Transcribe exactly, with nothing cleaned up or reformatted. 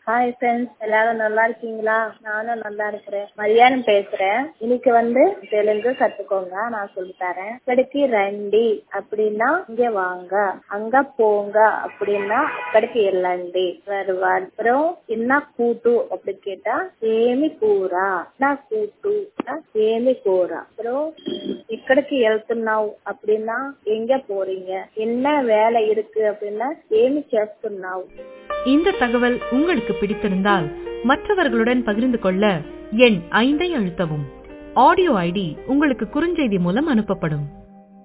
Hi friends, எல்லாரும் நல்லா இருக்கீங்களா? நானும் நல்லா இருக்கிறேன். மரியாதை பேசுறேன். இன்னைக்கு வந்து தெலுங்கு கத்துக்கோங்க, நான் சொல்லி தரேன். ఇక్కడికి రండి அப்படின்னா இங்க வாங்க, அங்க போங்க அப்படின்னா అక్కడికి వెళ్ళండి. அப்புறம் என்ன கூட்டு அப்படி கேட்டா ఏమి కూర, నా కూటు ఏమి కూర. அப்புறம் ఇక్కడికి వెళ్తున్నావు அப்படின்னா எங்க போறீங்க, என்ன வேலை இருக்கு அப்படின்னா ఏమి చేస్తున్నావు. இந்த தகவல் உங்களுக்கு பிடித்திருந்தால் மற்றவர்களுடன் பகிர்ந்து கொள்ள எண் ஐந்தை அழுத்தவும். ஆடியோ ஐடி உங்களுக்கு குறுஞ்செய்தி மூலம் அனுப்பப்படும்.